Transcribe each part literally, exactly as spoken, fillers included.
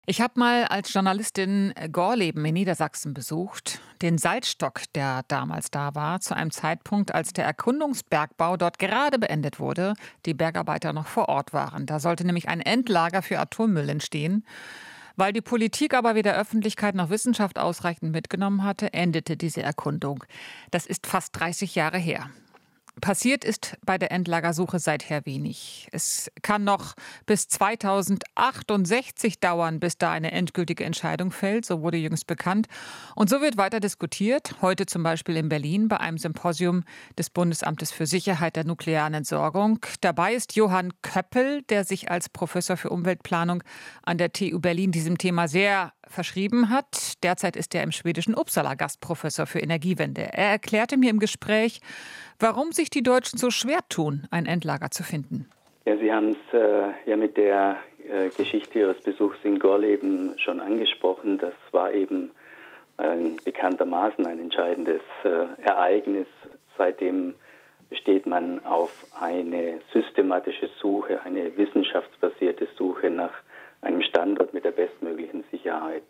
Ich habe mal als Journalistin Gorleben in Niedersachsen besucht, den Salzstock, der damals da war, zu einem Zeitpunkt, als der Erkundungsbergbau dort gerade beendet wurde, die Bergarbeiter noch vor Ort waren. Da sollte nämlich ein Endlager für Atommüll entstehen. Weil die Politik aber weder Öffentlichkeit noch Wissenschaft ausreichend mitgenommen hatte, endete diese Erkundung. Das ist fast dreißig Jahre her. Passiert ist bei der Endlagersuche seither wenig. Es kann noch bis zweitausendachtundsechzig dauern, bis da eine endgültige Entscheidung fällt, so wurde jüngst bekannt. Und so wird weiter diskutiert, heute zum Beispiel in Berlin bei einem Symposium des Bundesamtes für Sicherheit der nuklearen Entsorgung. Dabei ist Johann Köppel, der sich als Professor für Umweltplanung an der T U Berlin diesem Thema sehr verschrieben hat. Derzeit ist er im schwedischen Uppsala Gastprofessor für Energiewende. Er erklärte mir im Gespräch, warum sich die Deutschen so schwer tun, ein Endlager zu finden. Ja, Sie haben es äh, ja mit der äh, Geschichte Ihres Besuchs in Gorleben schon angesprochen. Das war eben äh, bekanntermaßen ein entscheidendes äh, Ereignis. Seitdem besteht man auf eine systematische Suche, eine wissenschaftsbasierte Suche nach einem Standort mit der bestmöglichen Sicherheit.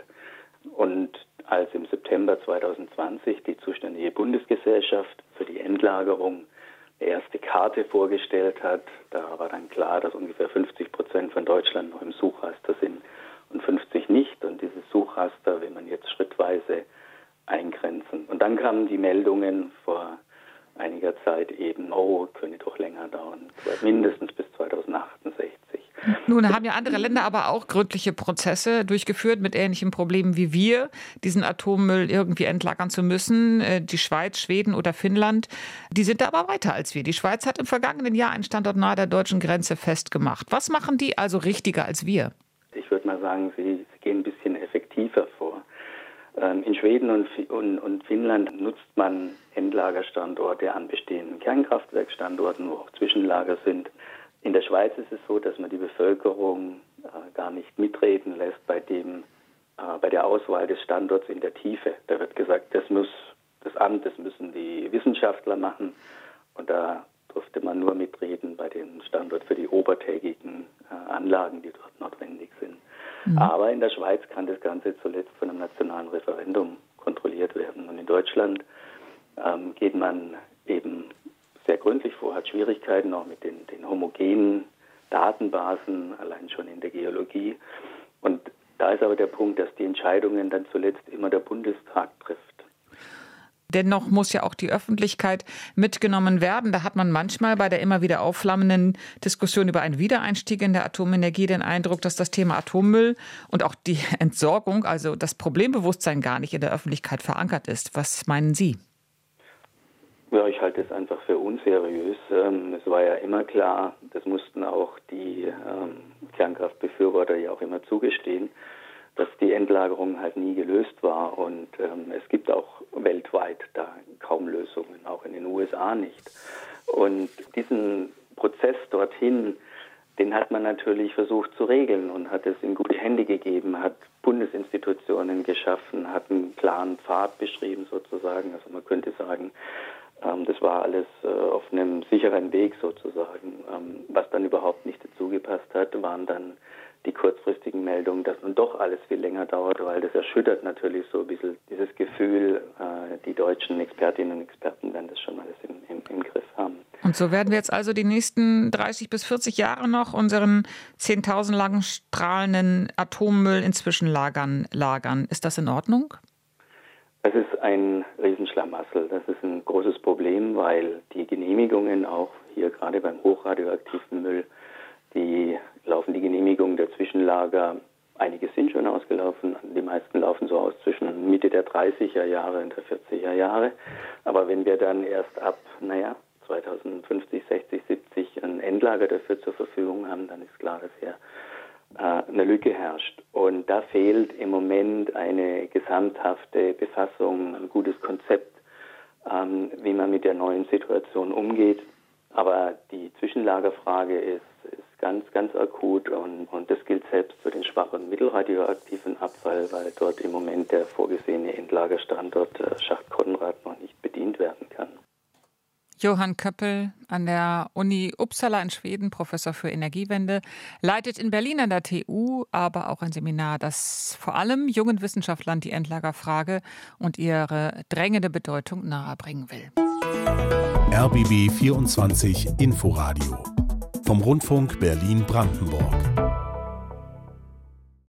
Und als im September zweitausendzwanzig die zuständige Bundesgesellschaft für die Endlagerung die erste Karte vorgestellt hat, da war dann klar, dass ungefähr fünfzig Prozent von Deutschland noch im Suchraster sind und fünfzig nicht. Und dieses Suchraster will man jetzt schrittweise eingrenzen. Und dann kamen die Meldungen vor einiger Zeit eben, oh, könnte doch länger dauern, mindestens bis zweitausendachtundsechzig. Nun haben ja andere Länder aber auch gründliche Prozesse durchgeführt mit ähnlichen Problemen wie wir, diesen Atommüll irgendwie entlagern zu müssen. Die Schweiz, Schweden oder Finnland, die sind da aber weiter als wir. Die Schweiz hat im vergangenen Jahr einen Standort nahe der deutschen Grenze festgemacht. Was machen die also richtiger als wir? Ich würde mal sagen, sie, sie gehen ein bisschen effektiver vor. In Schweden und, und, und Finnland nutzt man Endlagerstandorte an bestehenden Kernkraftwerkstandorten, wo auch Zwischenlager sind. In der Schweiz ist es so, dass man die Bevölkerung äh, gar nicht mitreden lässt bei dem, äh, bei der Auswahl des Standorts in der Tiefe. Da wird gesagt, das muss das Amt, das müssen die Wissenschaftler machen. Und da durfte man nur mitreden bei dem Standort für die obertägigen äh, Anlagen, die dort notwendig sind. Mhm. Aber in der Schweiz kann das Ganze zuletzt von einem nationalen Referendum kontrolliert werden. Und in Deutschland ähm, geht man eben sehr gründlich vor, hat Schwierigkeiten auch mit den, den homogenen Datenbasen, allein schon in der Geologie. Und da ist aber der Punkt, dass die Entscheidungen dann zuletzt immer der Bundestag trifft. Dennoch muss ja auch die Öffentlichkeit mitgenommen werden. Da hat man manchmal bei der immer wieder aufflammenden Diskussion über einen Wiedereinstieg in der Atomenergie den Eindruck, dass das Thema Atommüll und auch die Entsorgung, also das Problembewusstsein gar nicht in der Öffentlichkeit verankert ist. Was meinen Sie? Ja, ich halte es einfach für unseriös. Ähm, es war ja immer klar, das mussten auch die ähm, Kernkraftbefürworter ja auch immer zugestehen, dass die Endlagerung halt nie gelöst war. Und ähm, es gibt auch weltweit da kaum Lösungen, auch in den U S A nicht. Und diesen Prozess dorthin, den hat man natürlich versucht zu regeln und hat es in gute Hände gegeben, hat Bundesinstitutionen geschaffen, hat einen klaren Pfad beschrieben sozusagen. Also man könnte sagen, das war alles äh, auf einem sicheren Weg sozusagen. Ähm, was dann überhaupt nicht dazu gepasst hat, waren dann die kurzfristigen Meldungen, dass nun doch alles viel länger dauert, weil das erschüttert natürlich so ein bisschen dieses Gefühl, äh, die deutschen Expertinnen und Experten werden das schon alles im, im, im Griff haben. Und so werden wir jetzt also die nächsten dreißig bis vierzig Jahre noch unseren zehntausend langen strahlenden Atommüll in Zwischenlagern lagern. Ist das in Ordnung? Das ist ein Riesenschlamassel. Das ist ein großes Problem, weil die Genehmigungen auch hier gerade beim hochradioaktiven Müll, die laufen die Genehmigungen der Zwischenlager, einige sind schon ausgelaufen, die meisten laufen so aus zwischen Mitte der dreißiger Jahre und der vierziger Jahre. Aber wenn wir dann erst ab, naja, zweitausendfünfzig, sechzig, siebzig ein Endlager dafür zur Verfügung haben, dann ist klar, dass hier eine Lücke herrscht. Und da fehlt im Moment eine gesamthafte Befassung, ein gutes Konzept, ähm, wie man mit der neuen Situation umgeht. Aber die Zwischenlagerfrage ist, ist ganz, ganz akut und, und das gilt selbst für den schwach- und mittelradioaktiven Abfall, weil dort im Moment der vorgesehene Endlagerstandort äh, Schacht Konrad noch nicht bedient werden kann. Johann Köppel an der Uni Uppsala in Schweden, Professor für Energiewende, leitet in Berlin an der T U aber auch ein Seminar, das vor allem jungen Wissenschaftlern die Endlagerfrage und ihre drängende Bedeutung nahebringen will. R B B vierundzwanzig Inforadio vom Rundfunk Berlin-Brandenburg.